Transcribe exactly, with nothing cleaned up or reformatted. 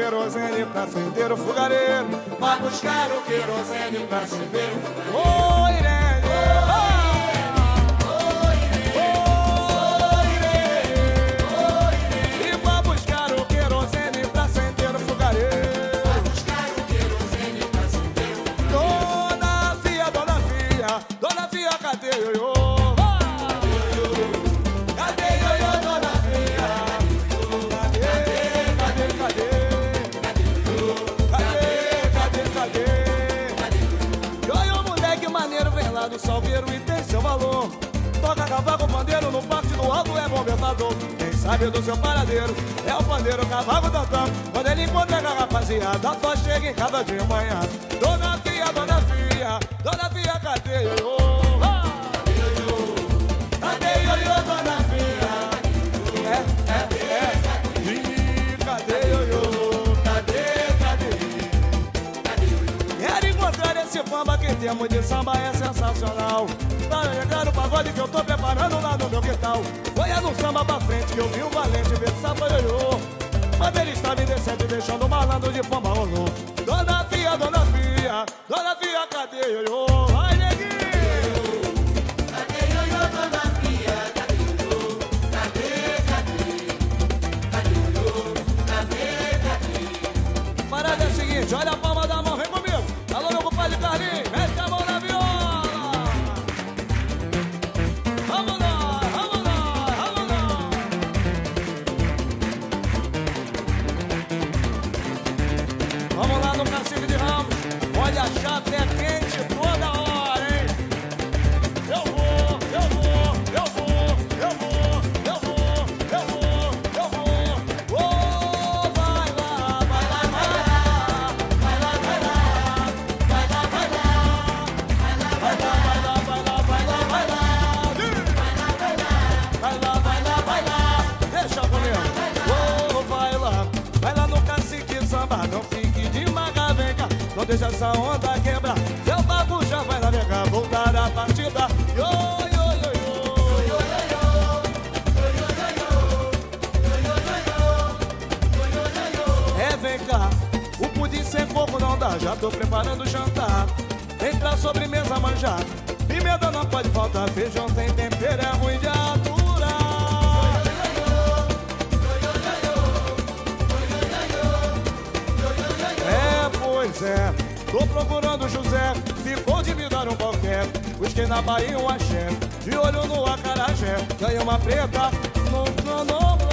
querosene pra acender o fogareiro. Vai buscar o querosene pra acender o fogareiro. Ô, Irene! Do Salgueiro e tem seu valor. Toca cavaco, pandeiro no parque do alto é bom verdador. Quem sabe do seu paradeiro é o pandeiro cavaco tantão. Quando ele encontra a rapaziada, só chega em casa de manhã. Dona Fia, Dona Fia, Dona Fia, cadê ioiô? Cadê ioiô? Cadê ioiô, Dona Fia? É, é, é. Ih, cadê ioiô? Cadê, cadê? Quero encontrar esse bamba que temos de samba é sensacional. Pra chegar no pagode que eu tô preparando lá no meu quintal. Foi no samba pra frente que eu vi o valente ver samba ioiô. Mas ele estava indecente deixando o malandro de pomba rolou. Dona Fia, Dona Fia, Dona Fia, cadê ioiô? Vai, neguinho! Cadê ioiô, Dona Fia? Cadê ioiô? Cadê, cadê? Cadê ioiô? Cadê, cadê? Parada é a seguinte, olha a palma da mão, vem comigo. Alô, meu compadre Carlinhos, mete a mão na viola. Vamos lá, vamos lá, vamos lá. Vamos lá no Cacique de Ramos. Olha, a chata é quente toda hora, hein? Eu vou, eu vou, eu vou, eu vou, eu vou, eu vou, eu vou. Oh, vai lá, vai lá, vai lá, vai lá, vai lá, vai lá, vai lá, vai lá, vai lá, vai lá, vai lá, vai lá, vai lá, vai lá, vai lá, deixa comigo. Oh, vai lá, vai lá no Cacique Samba, não fique de maga, vem cá, não deixa essa onda quebrar. Seu babu já vai navegar, voltar a partida. Yo, yo, yo, yo, yo, yo, é, vem cá, o pudim sem coco não dá, já tô preparando o jantar. Tem pra sobremesa manjar, pimenta não pode faltar, feijão tem tempero, é ruim de aturar. É, pois é, tô procurando o José, ficou de me dar um qualquer. Busquei na Bahia um axé, de olho no acarajé, ganhei uma preta no, no, no,